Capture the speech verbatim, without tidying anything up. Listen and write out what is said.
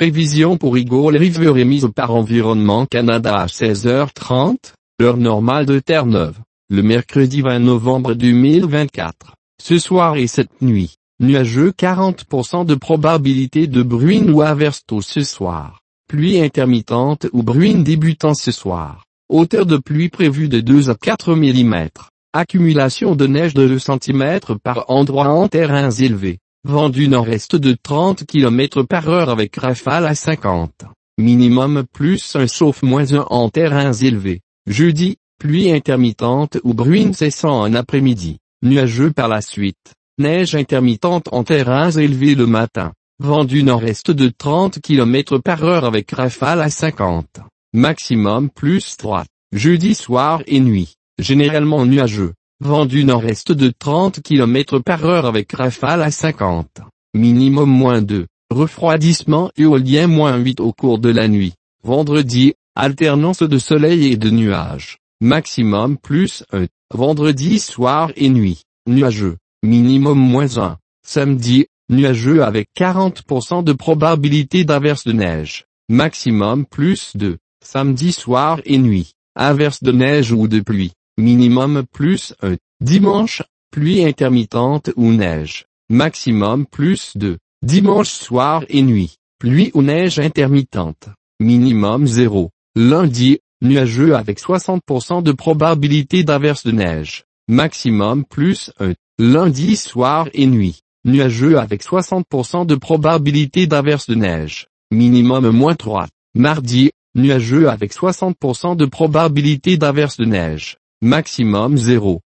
Prévision pour Eagle River émise par Environnement Canada à seize heures trente, heure normale de Terre-Neuve, le mercredi vingt novembre deux mille vingt-quatre. Ce soir et cette nuit, nuageux quarante pour cent de probabilité de bruine ou averse tôt ce soir. Pluie intermittente ou bruine débutant ce soir. Hauteur de pluie prévue de deux à quatre millimètres. Accumulation de neige de deux centimètres par endroit en terrains élevés. Vent du nord-est de trente kilomètres par heure avec rafale à cinquante. Minimum plus un sauf moins un en terrains élevés. Jeudi, pluie intermittente ou bruine cessant en après-midi. Nuageux par la suite. Neige intermittente en terrains élevés le matin. Vent du nord-est de trente kilomètres par heure avec rafale à cinquante. Maximum plus trois. Jeudi soir et nuit. Généralement nuageux. Vent du nord-est de trente kilomètres par heure avec rafale à cinquante. Minimum moins deux. Refroidissement éolien moins huit au cours de la nuit. Vendredi, alternance de soleil et de nuages. Maximum plus un. Vendredi soir et nuit. Nuageux. Minimum moins un. Samedi, nuageux avec quarante pour cent de probabilité d'averse de neige. Maximum plus deux. Samedi soir et nuit. Averse de neige ou de pluie. Minimum plus un. Dimanche, pluie intermittente ou neige. Maximum plus deux. Dimanche soir et nuit. Pluie ou neige intermittente. Minimum zéro. Lundi, nuageux avec soixante pour cent de probabilité d'averse de neige. Maximum plus un. Lundi soir et nuit. Nuageux avec soixante pour cent de probabilité d'averse de neige. Minimum moins trois. Mardi, nuageux avec soixante pour cent de probabilité d'averse de neige. Maximum zéro.